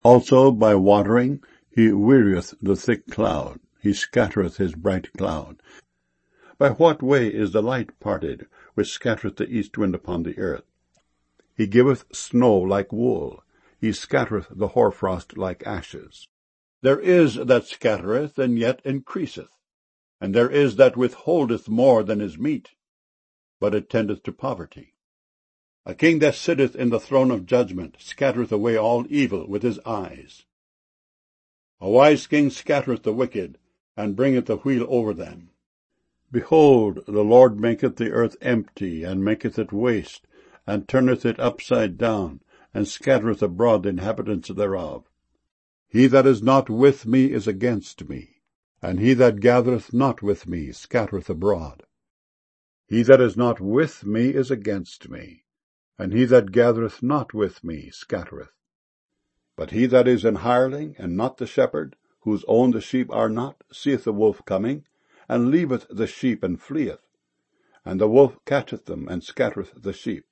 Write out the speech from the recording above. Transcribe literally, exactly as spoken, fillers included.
Also by watering he wearieth the thick cloud, he scattereth his bright cloud. By what way is the light parted, which scattereth the east wind upon the earth? He giveth snow like wool, he scattereth the hoarfrost like ashes. There is that scattereth, and yet increaseth, and there is that withholdeth more than is meet, but it tendeth to poverty. A king that sitteth in the throne of judgment scattereth away all evil with his eyes. A wise king scattereth the wicked, and bringeth the wheel over them. Behold, the Lord maketh the earth empty, and maketh it waste, and turneth it upside down, and scattereth abroad the inhabitants thereof. He that is not with me is against me, and he that gathereth not with me scattereth abroad. He that is not with me is against me, and he that gathereth not with me scattereth. But he that is an hireling, and not the shepherd, whose own the sheep are not, seeth the wolf coming, and leaveth the sheep, and fleeth. And the wolf catcheth them, and scattereth the sheep.